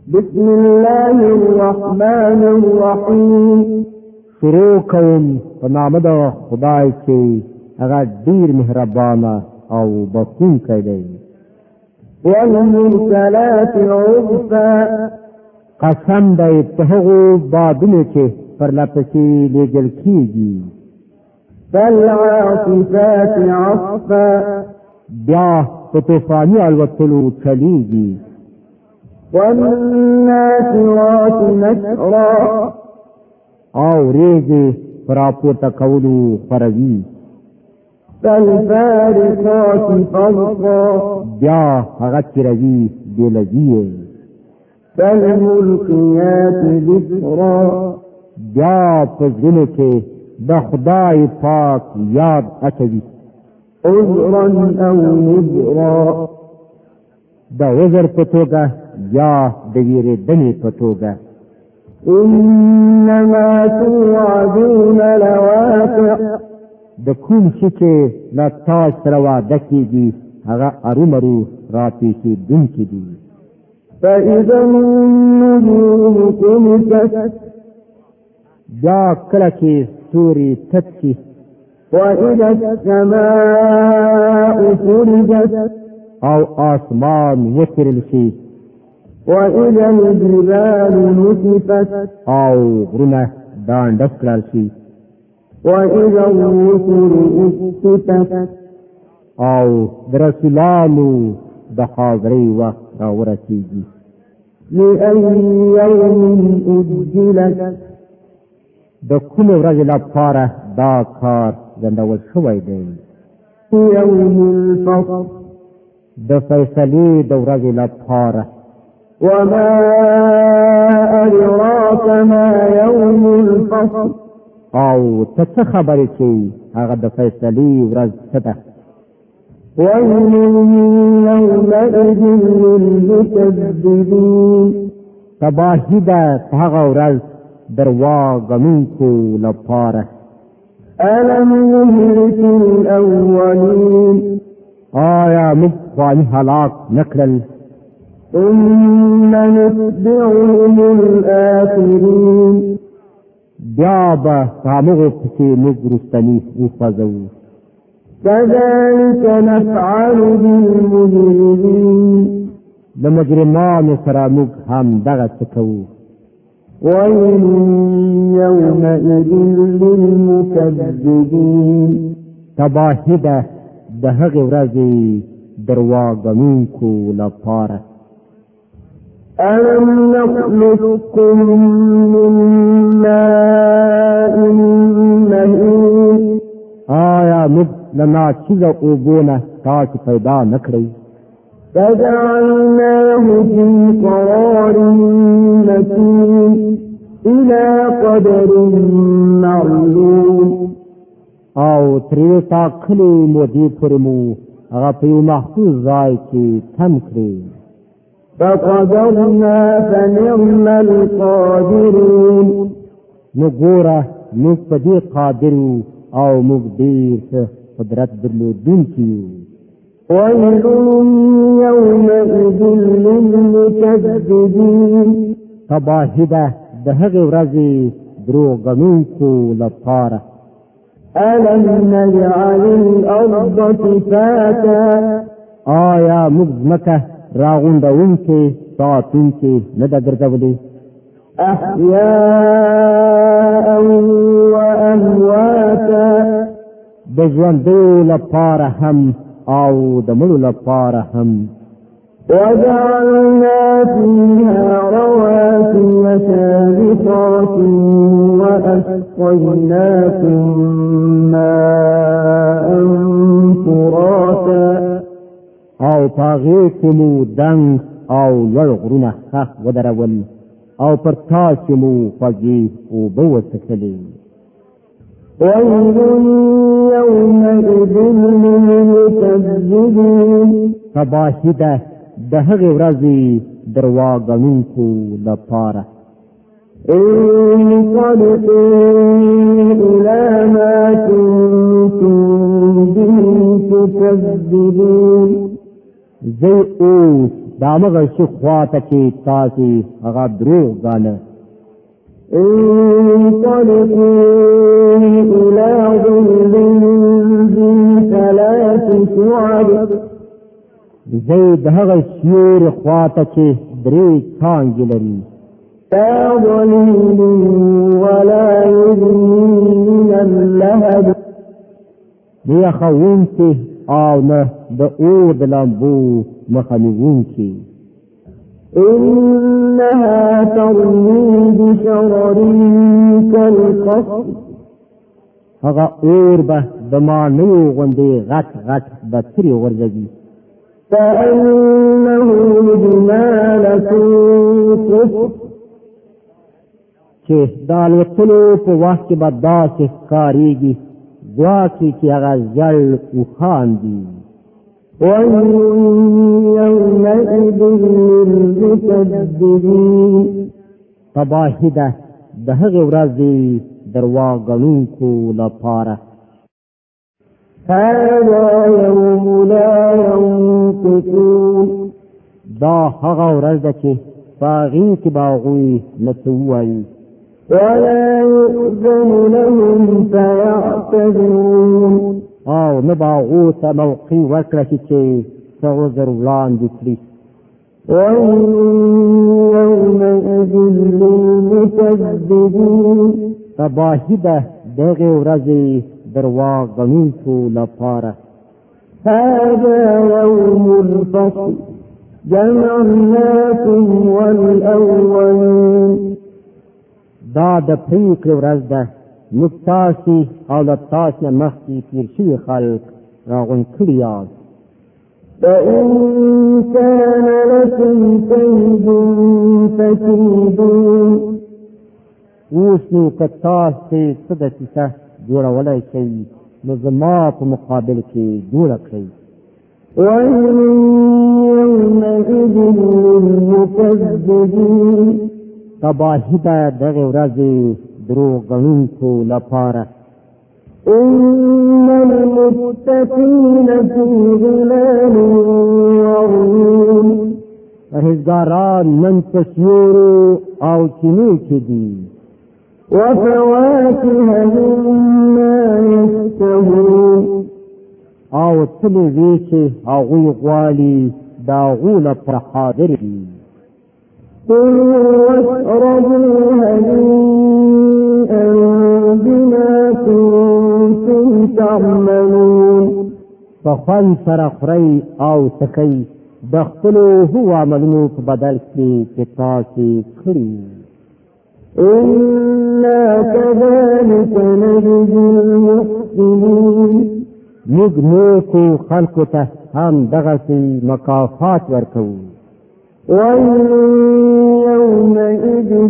بسم الله الرحمن الرحیم. شروع کوم په نام د خدای چې هغه ډیر مهربان او بخښونکی دی. والمرسلات عرفا. قسم دی په هغو بادونو چې پرلپسې لیږل کېږي. فالعاصفات عصفا. بیا په طوفاني الوتلو چلیږي. والناشرات نشرا. او ریزې پر راپورته کولو خوروي. فالفارقات فرقا. بیا هغه تیروي بېلوي. فالملقيات ذکرا. بیا په زړونو کې د خدای پاک یاد اچوي. عذرا او نذرا. د عذر په توګه یا د ویرېدنې په توګه. انما توعدون لواقع. د کوم شي چې له تاسو سره وعده کېږي هغه ارومرو راپېښېدونکي دي. فإذا النجوم طمست. بیا کله چې ستوري تت شي. وإذا السماء فرجت. او آسمان وترل شي. وإذا الجبال نسفت. او غرونه دانډس کړل شي. وإذا الرسل اقتت. او د رسولانو د حاضرۍ وخت راورسېږي. لأي يوم أجلت. د کومې ورځې لپاره دا کار ځنډول شوی دی؟ يوم الفصل. د فیصلې د ورځې لپاره. وما أدراك ما يوم الفصل. او ته څه خبرې چې هغه د فیصلې ورځ څه ده؟ ويل يومئذ للمكذبين. تباهي ده په هغه ورځ درواغونکو لپاره. ألم نهلك الأولين. آیا موږ پخواني هلاک نه کړل؟ ثم نتبعهم الآخرين. بیا به په همغو پسې موږ وروستني وخوځوو. كذلك نفعل بالمجرمين. د مجرمانو سره موږ هم دغه څه کوو. ويل يومئذ للمكذبين. تباهي ده د هغې ورځې درواغونکو لپاره. ألم نخلقكم من ماء مهين. آیا موږ له ناچیزه اوبو نه تاسې پیدا نه کړئ؟ فجعلناه في قرار مكين إلى قدر معلوم. او ترې ټاکلې مودې پورې مو هغه په یو محفوظ ځای کې تم کړې. فقدرنا فنعم القادرون. نو ګوره موږ په دې قادر او موږ ډېر ښه قدرت درلودونکي یو. ويل يومئذ للمكذبين. تباهي ده د هغې ورځې دروغونکو لپاره. ألم نجعل الأرض كفاتا. آیا موږ ځمکه راغونډونکې ساتونکې نه ده ګرځولې؟ أحياء وأمواتا. د ژوندو لپاره هم او د مړو لپاره هم. وجعلنا فيها رواسي شامخات وأسقيناكم ماء فراتا. او پاغې کې مو دنګ او لوړ غرونه ښخ ودرول او پر تاسې مو خوږې اوبه وڅښلې. ويل يومئذ للمكذبين. تباهي ده د هغې ورځې درواغونکو لپاره. انطلقوا إلى ما كنتم به تكذبون. زي اوس دامغه شي خواته کې تاسو هغه دروغ غاله انطلقوا إلى ظل ذي ثلاث شعب زي دغه شیور خواته کې درې څانګې لري لا ظليل ولا يغني من اللهب دی خوونکی او نه د اور د لامبو مخنیونکی إنها ترمي بشرر كالقصر هغه اور به د مانو غوندې غټ غټ بطري ورځي كأنه جمالة صفر چې د الوتلو په وخت کې به داسې ښکارېږي ګواکې چې هغه ژړ اوښان دي ويل يومئذ للمكذبين تباهي ده د هغې ورځې درواغ ګڼونکو لپاره هذا يوم لا ينطقون دا هغه ورځ ده چې په هغې کې به هغوی نه څه ووایي ولا يؤذن لهم فيعتذرون او نه به هغو ته موقع ورکړه شي چې څه عذر وړاندې کړي ويل يومئذ للمكذبين تباهي ده د هغې ورځې درواغ ګڼونکو لپاره هذا يوم الفصل جمعناكم والأولين دا د پریکړې ورځ ده موږ تاسې او له تاسو نه مخکې تېر شوي خلک راغونډ کړي یاست فإن كان لكم كيد فكيدون اوس نو که تاسې څه دسیسه جوړولی شئ نو زما په مقابل کې جوړه کړئ ويل يومئذ للمكذبين تباهي ده دغې ورځې دروغ ګڼونکو لپاره إن المتقين في ظلال وعيون پرهیزګاران نن په سیورو او چینو کې دي وفواكه مما يشتهون او څلې وی چې هغوی غواړي د هغو لپاره حاضر دي كلوا واشربوا هنيئا بما كنتم تعملون په خوند سره خورئ او څکئ د خپلو هو عملونو په بدل کې چې تاسې کړي إنا كذلك نجزي المحسنين موږ نیکو خلکو ته هم دغسې مکافات ورکوو ويل يومئذ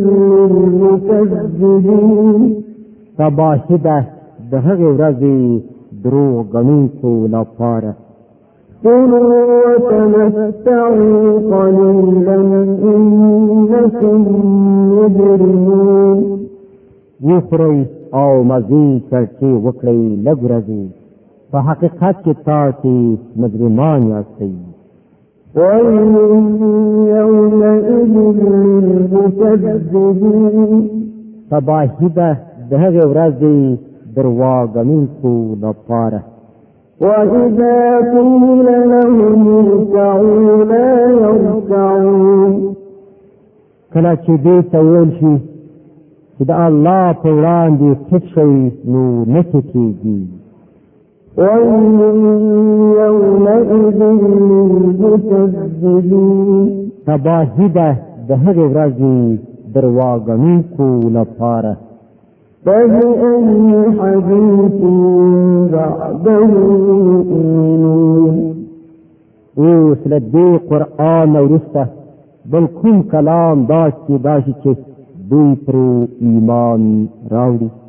للمكذبين تباهي ده د هغې ورځې دروغ ګڼونکو لپاره كلوا وتمتعوا قليلا إنكم مجرمون وخورئ او مزې چرچې وکړئ لږ ورځې په حقیقت کې تاسې مجرمان یاستئ ويل يومئذ للمكذبين تباهي ده د هغې ورځې درواغ ګڼونکو لپاره وإذا قيل لهم اركعوا لا يركعون کله چې دې ته وویل شي چې د الله په وړاندې ټیټ شئ نو نه ټیټېږي ويل يومئذ للمكذبين تباهي ده د هغې ورځې درواغ ګڼونکو لپاره فبأي حديث بعده يؤمنون اوس له دې قرآن نه وروسته بل کوم کلام داسې چې دوی پرې ایمان راوړي